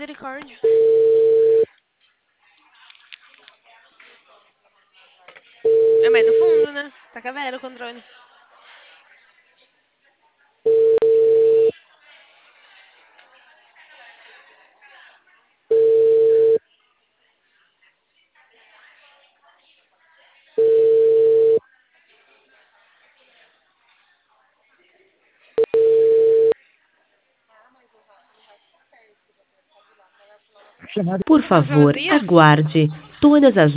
misericórdia. É mais no fundo, né? Tá cavero o controle. Por favor, aguarde. Todas as